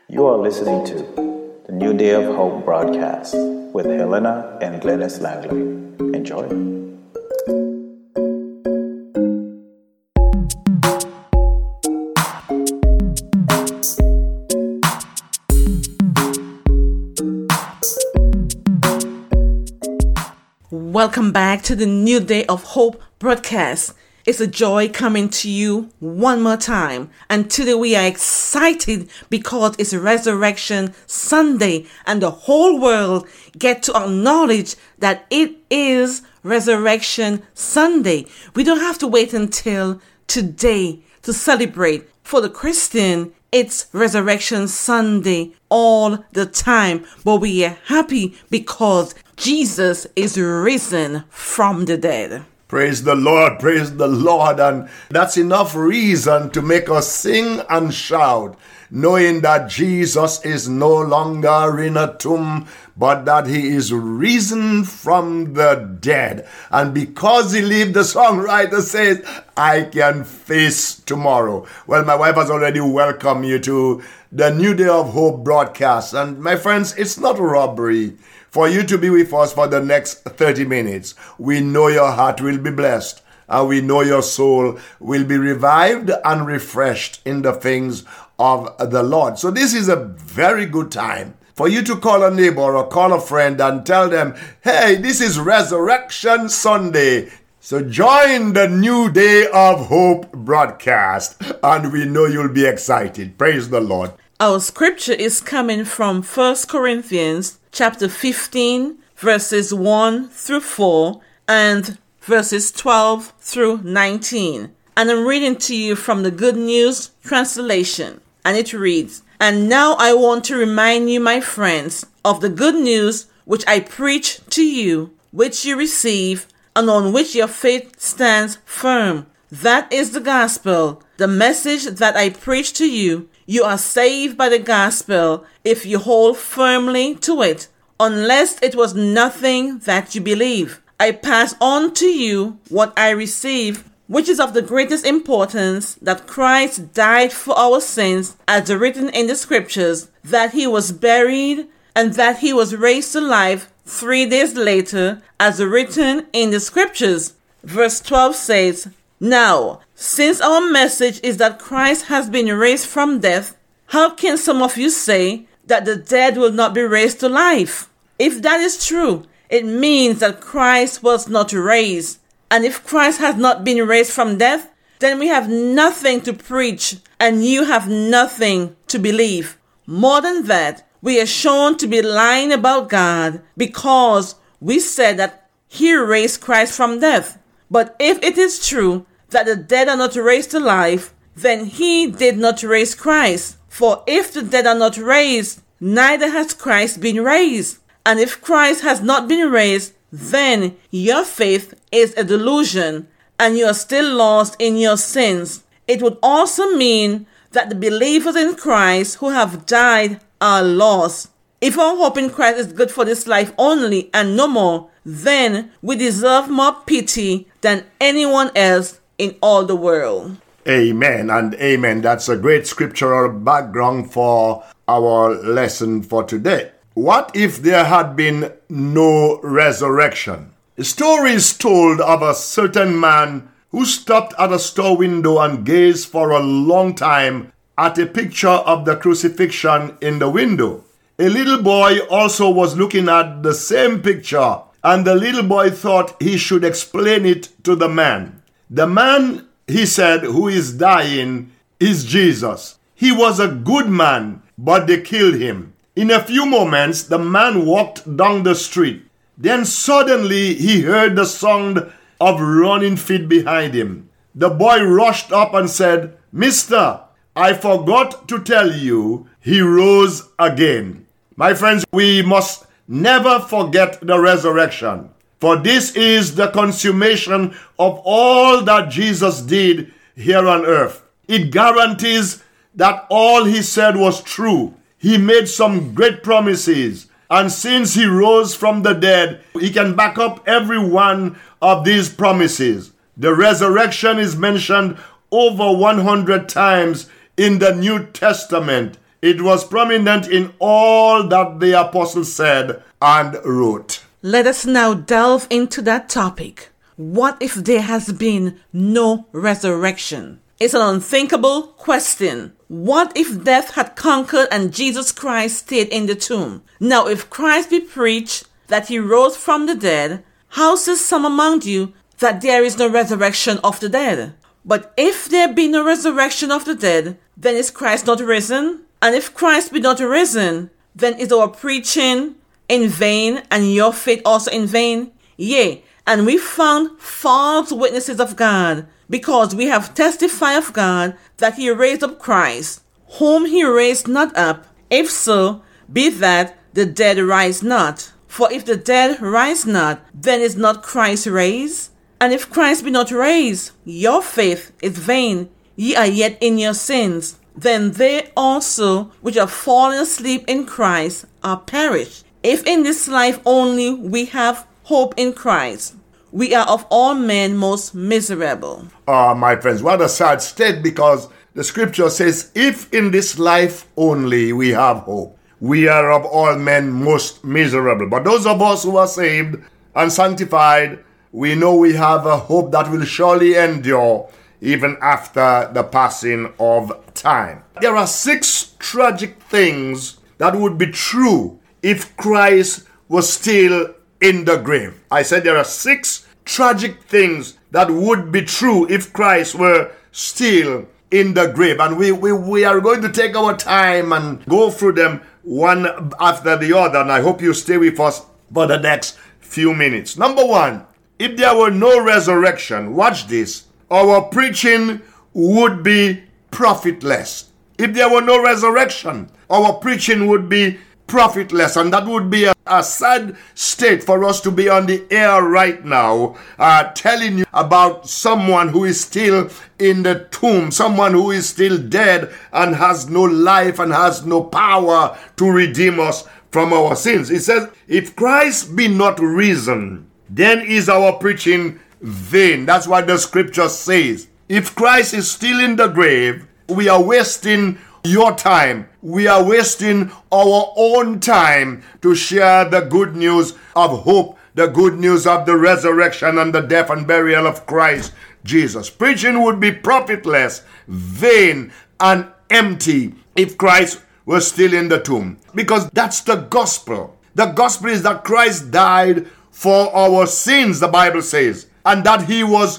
You are listening to the New Day of Hope broadcast with Helena and Glennis Langley. Enjoy. Welcome back to the New Day of Hope broadcast. It's a joy coming to you one more time. And today we are excited because it's Resurrection Sunday and the whole world get to acknowledge that it is Resurrection Sunday. We don't have to wait until today to celebrate. For the Christian, it's Resurrection Sunday all the time. But we are happy because Jesus is risen from the dead. Praise the Lord, and that's enough reason to make us sing and shout, knowing that Jesus is no longer in a tomb, but that he is risen from the dead. And because he lived, the songwriter says, I can face tomorrow. Well, my wife has already welcomed you to the New Day of Hope broadcast. And my friends, it's not a robbery for you to be with us for the next 30 minutes. We know your heart will be blessed, and we know your soul will be revived and refreshed in the things of the Lord. So this is a very good time for you to call a neighbor or call a friend and tell them, hey, this is Resurrection Sunday. So join the New Day of Hope broadcast, and we know you'll be excited. Praise the Lord. Our scripture is coming from 1 Corinthians chapter 15, verses 1 through 4, and verses 12 through 19. And I'm reading to you from the Good News translation. And it reads, And now I want to remind you, my friends, of the good news which I preach to you, which you receive, and on which your faith stands firm. That is the gospel, the message that I preach to you. You are saved by the gospel if you hold firmly to it, unless it was nothing that you believe. I pass on to you what I received, which is of the greatest importance, that Christ died for our sins, as written in the scriptures, that he was buried, and that he was raised to life 3 days later, as written in the scriptures. Verse 12 says, Now, since our message is that Christ has been raised from death, how can some of you say that the dead will not be raised to life? If that is true, it means that Christ was not raised. And if Christ has not been raised from death, then we have nothing to preach, and you have nothing to believe. More than that, we are shown to be lying about God, because we said that he raised Christ from death. But if it is true that the dead are not raised to life, then he did not raise Christ. For if the dead are not raised, neither has Christ been raised. And if Christ has not been raised, then your faith is a delusion, and you are still lost in your sins. It would also mean that the believers in Christ who have died are lost. If our hope in Christ is good for this life only and no more, then we deserve more pity than anyone else in all the world. Amen and amen. That's a great scriptural background for our lesson for today. What if there had been no resurrection? A story is told of a certain man who stopped at a store window and gazed for a long time at a picture of the crucifixion in the window. A little boy also was looking at the same picture, and the little boy thought he should explain it to the man. The man, he said, who is dying is Jesus. He was a good man, but they killed him. In a few moments, the man walked down the street. Then suddenly he heard the sound of running feet behind him. The boy rushed up and said, Mister, I forgot to tell you, he rose again. My friends, we must never forget the resurrection, for this is the consummation of all that Jesus did here on earth. It guarantees that all he said was true. He made some great promises, and since he rose from the dead, he can back up every one of these promises. The resurrection is mentioned over 100 times in the New Testament. It was prominent in all that the apostles said and wrote. Let us now delve into that topic. What if there has been no resurrection? It's an unthinkable question. What if death had conquered and Jesus Christ stayed in the tomb? Now, if Christ be preached that he rose from the dead, how says some among you that there is no resurrection of the dead? But if there be no resurrection of the dead, then is Christ not risen? And if Christ be not risen, then is our preaching in vain, and your faith also in vain? Yea, and we found false witnesses of God, because we have testified of God that he raised up Christ, whom he raised not up. If so, be that the dead rise not. For if the dead rise not, then is not Christ raised? And if Christ be not raised, your faith is vain, ye are yet in your sins. Then they also which are fallen asleep in Christ are perished. If in this life only we have hope in Christ, we are of all men most miserable. My friends, what a sad state, because the scripture says, if in this life only we have hope, we are of all men most miserable. But those of us who are saved and sanctified, we know we have a hope that will surely endure even after the passing of time. There are 6 tragic things that would be true if Christ was still in the grave. I said there are 6 tragic things that would be true if Christ were still in the grave. And we are going to take our time and go through them one after the other. And I hope you stay with us for the next few minutes. Number 1, if there were no resurrection, watch this, our preaching would be profitless. If there were no resurrection, our preaching would be profitless, and that would be a sad state for us to be on the air right now, telling you about someone who is still in the tomb, someone who is still dead and has no life and has no power to redeem us from our sins. It says, if Christ be not risen, then is our preaching vain. That's what the scripture says. If Christ is still in the grave, we are wasting your time. We are wasting our own time to share the good news of hope, the good news of the resurrection and the death and burial of Christ Jesus. Preaching would be profitless, vain, and empty if Christ was still in the tomb. Because that's the gospel. The gospel is that Christ died for our sins, the Bible says, and that he was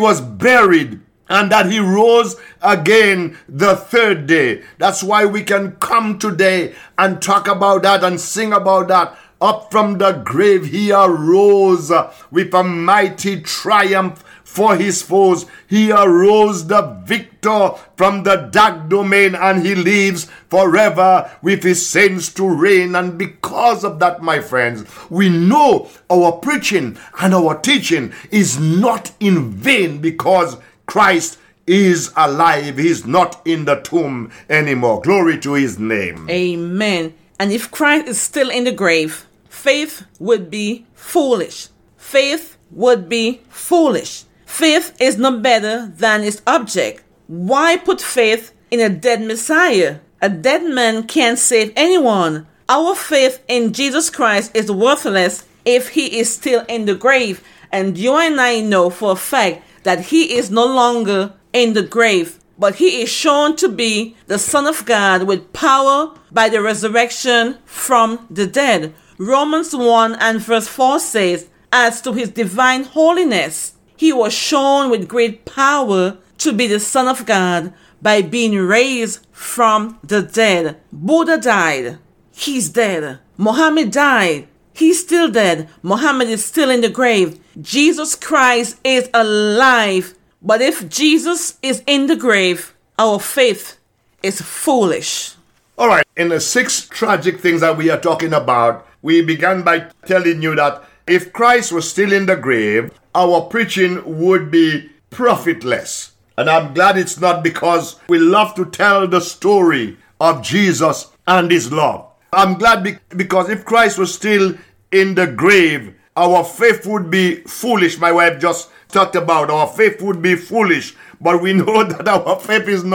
buried, and that he rose again the 3rd day. That's why we can come today and talk about that and sing about that. Up from the grave he arose with a mighty triumph for his foes. He arose the victor from the dark domain, and he lives forever with his saints to reign. And because of that, my friends, we know our preaching and our teaching is not in vain, because Christ is alive. He's not in the tomb anymore. Glory to his name. Amen. And if Christ is still in the grave, faith would be foolish. Faith would be foolish. Faith is no better than its object. Why put faith in a dead Messiah? A dead man can't save anyone. Our faith in Jesus Christ is worthless if he is still in the grave. And you and I know for a fact that he is no longer in the grave, but he is shown to be the Son of God with power by the resurrection from the dead. Romans 1 and verse 4 says, as to his divine holiness, he was shown with great power to be the Son of God by being raised from the dead. Buddha died. He's dead. Muhammad died. He's still dead. Muhammad is still in the grave. Jesus Christ is alive. But if Jesus is in the grave, our faith is foolish. All right, in the 6 tragic things that we are talking about, we began by telling you that if Christ was still in the grave, our preaching would be profitless. And I'm glad it's not, because we love to tell the story of Jesus and his love. I'm glad because if Christ was still in the grave, our faith would be foolish. My wife just talked about our faith would be foolish. But we know that our faith is not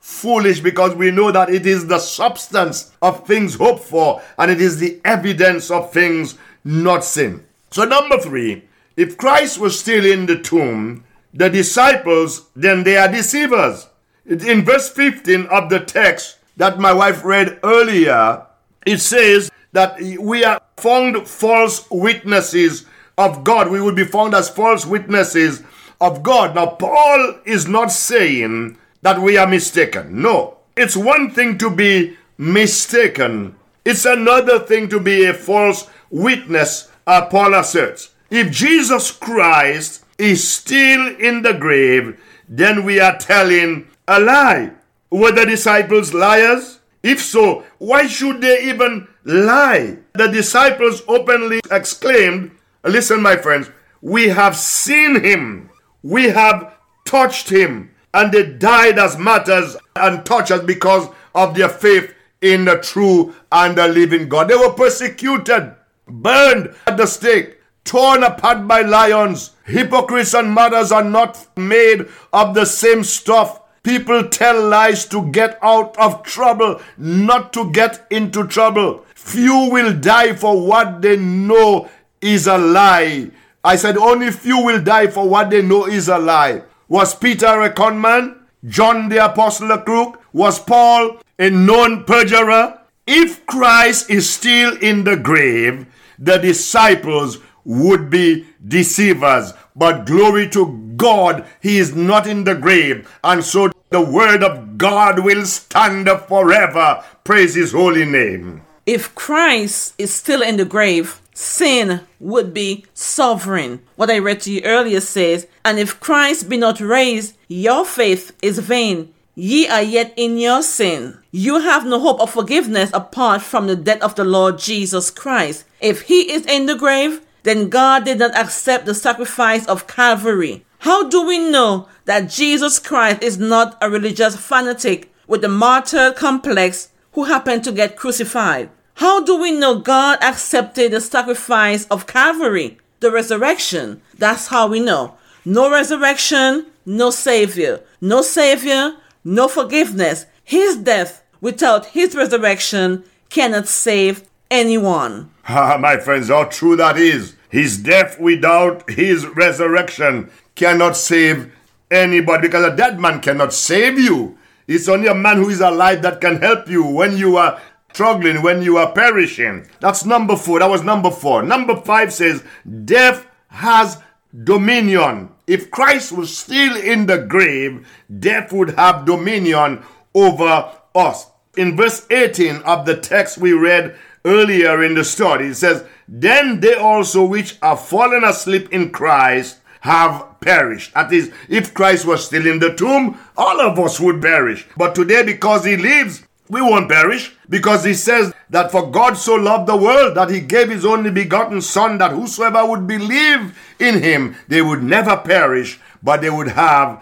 foolish because we know that it is the substance of things hoped for and it is the evidence of things not seen. So number 3, if Christ was still in the tomb, the disciples, then they are deceivers. In verse 15 of the text that my wife read earlier, it says that we are found false witnesses of God. We will be found as false witnesses of God. Now, Paul is not saying that we are mistaken. No. It's one thing to be mistaken. It's another thing to be a false witness, Paul asserts. If Jesus Christ is still in the grave, then we are telling a lie. Were the disciples liars? If so, why should they even lie? The disciples openly exclaimed, listen, my friends, we have seen him. We have touched him. And they died as martyrs and touched us because of their faith in the true and the living God. They were persecuted, burned at the stake, torn apart by lions. Hypocrites and martyrs are not made of the same stuff. People tell lies to get out of trouble, not to get into trouble. Few will die for what they know is a lie. I said only few will die for what they know is a lie. Was Peter a con man? John the apostle a crook? Was Paul a known perjurer? If Christ is still in the grave, the disciples would be deceivers. But glory to God, he is not in the grave. And so the word of God will stand forever. Praise his holy name. If Christ is still in the grave, sin would be sovereign. What I read to you earlier says, and if Christ be not raised, your faith is vain. Ye are yet in your sin. You have no hope of forgiveness apart from the death of the Lord Jesus Christ. If he is in the grave, then God did not accept the sacrifice of Calvary. How do we know that Jesus Christ is not a religious fanatic with a martyr complex who happened to get crucified? How do we know God accepted the sacrifice of Calvary, the resurrection? That's how we know. No resurrection, no Savior. No Savior, no forgiveness. His death without his resurrection cannot save anyone. My friends, how true that is. His death without his resurrection cannot save anybody, because a dead man cannot save you. It's only a man who is alive that can help you when you are struggling, when you are perishing. That's number 4. That was number 4. Number 5 says, death has dominion. If Christ was still in the grave, death would have dominion over us. In verse 18 of the text we read earlier in the study, it says, then they also which are fallen asleep in Christ have perished. That is, if Christ was still in the tomb, all of us would perish. But today, because he lives, we won't perish, because he says that for God so loved the world that he gave his only begotten Son, that whosoever would believe in him, they would never perish, but they would have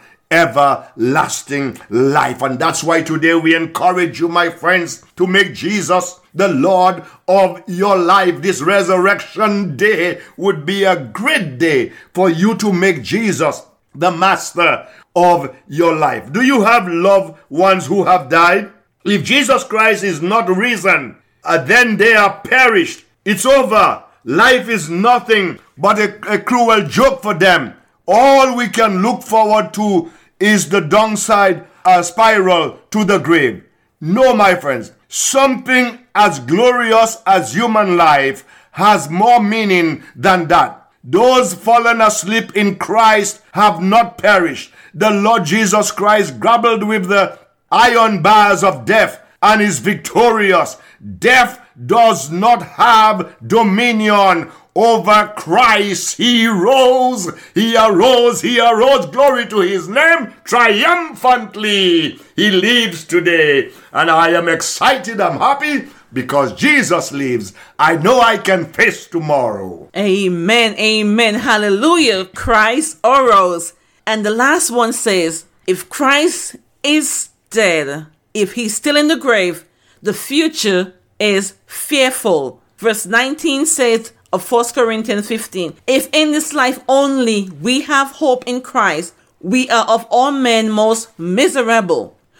everlasting life. And that's why today we encourage you, my friends, to make Jesus the Lord of your life. This resurrection day would be a great day for you to make Jesus the master of your life. Do you have loved ones who have died? If Jesus Christ is not risen, then they are perished. It's over. Life is nothing but a cruel joke for them. All we can look forward to is the downside spiral to the grave. No, my friends, something as glorious as human life has more meaning than that. Those fallen asleep in Christ have not perished. The Lord Jesus Christ grappled with the iron bars of death and is victorious. Death does not have dominion over Christ. He rose, he arose, glory to his name, triumphantly. He lives today, and I am excited, I'm happy, because Jesus lives. I know I can face tomorrow. Amen, amen, hallelujah. Christ arose. And the last one says, if Christ is dead, if he's still in the grave, the future is fearful. Verse 19 says of 1 Corinthians 15, if in this life only we have hope in Christ, we are of all men most miserable.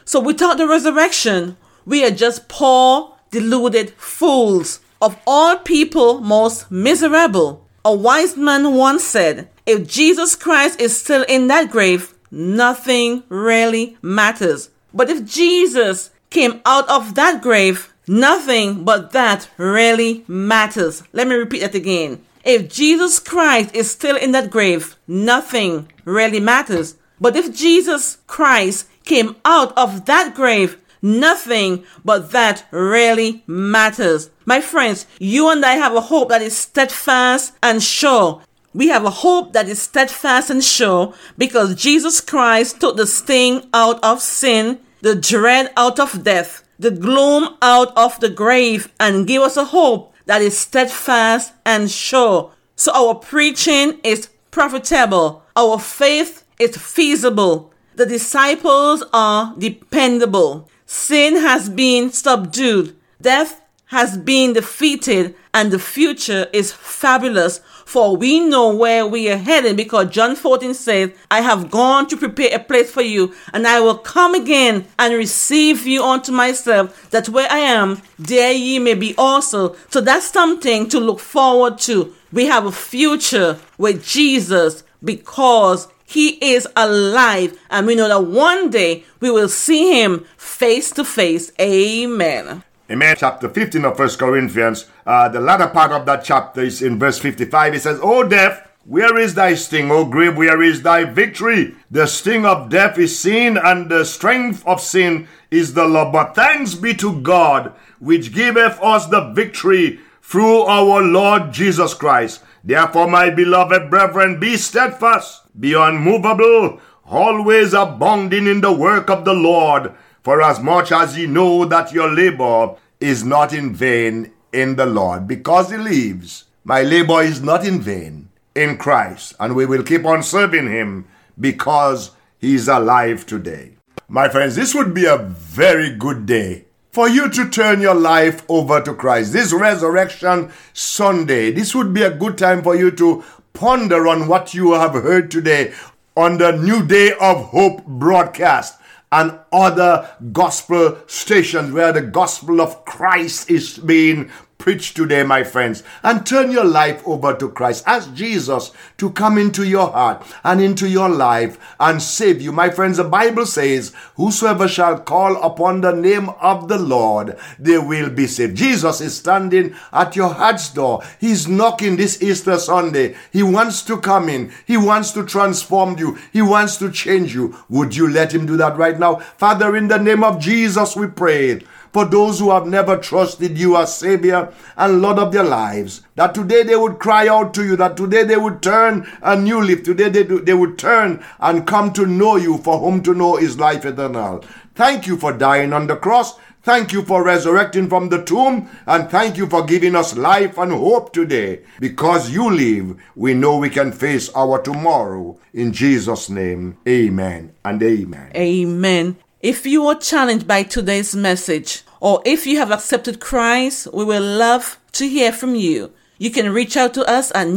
So without the resurrection, we are just poor, deluded fools, of all people most miserable. A wise man once said, if Jesus Christ is still in that grave, nothing really matters. But if Jesus came out of that grave, nothing but that really matters. Let me repeat that again. If Jesus Christ is still in that grave, nothing really matters. But if Jesus Christ came out of that grave, nothing but that really matters. My friends, you and I have a hope that is steadfast and sure. We have a hope that is steadfast and sure because Jesus Christ took the sting out of sin, the dread out of death, the gloom out of the grave, and gave us a hope that is steadfast and sure. So our preaching is profitable. Our faith is feasible. The disciples are dependable. Sin has been subdued. Death has been defeated, and the future is fabulous, for we know where we are headed, because John 14 says, I have gone to prepare a place for you, and I will come again and receive you unto myself, that where I am, there ye may be also. So that's something to look forward to. We have a future with Jesus because he is alive, and we know that one day we will see him face to face. Amen. Amen. Chapter 15 of 1 Corinthians, the latter part of that chapter is in verse 55. It says, O death, where is thy sting? O grave, where is thy victory? The sting of death is sin, and the strength of sin is the law. But thanks be to God, which giveth us the victory through our Lord Jesus Christ. Therefore, my beloved brethren, be steadfast, be unmovable, always abounding in the work of the Lord, for as much as ye know that your labor is not in vain in the Lord. Because he lives, my labor is not in vain in Christ, and we will keep on serving him because he is alive today. My friends, this would be a very good day for you to turn your life over to Christ. This Resurrection Sunday, this would be a good time for you to ponder on what you have heard today on the New Day of Hope broadcast and other gospel stations where the gospel of Christ is being preached today, my friends. And turn your life over to Christ. Ask Jesus to come into your heart and into your life and save you. My friends, the Bible says, whosoever shall call upon the name of the Lord, they will be saved. Jesus is standing at your heart's door. He's knocking this Easter Sunday. He wants to come in. He wants to transform you. He wants to change you. Would you let him do that right now? Father, in the name of Jesus, we pray for those who have never trusted you as Savior and Lord of their lives, that today they would cry out to you, that today they would turn a new leaf, today they would turn and come to know you, for whom to know is life eternal. Thank you for dying on the cross. Thank you for resurrecting from the tomb, and thank you for giving us life and hope today. Because you live, we know we can face our tomorrow. In Jesus' name, amen and amen. Amen. If you are challenged by today's message, or if you have accepted Christ, we will love to hear from you. You can reach out to us at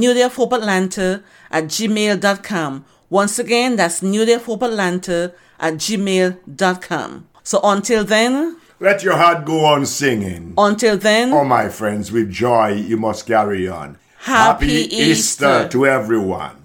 newdayofhopeatlanta@gmail.com. Once again, that's newdayofhopeatlanta@gmail.com. So until then, let your heart go on singing. Until then, oh my friends, with joy you must carry on. Happy Easter to everyone.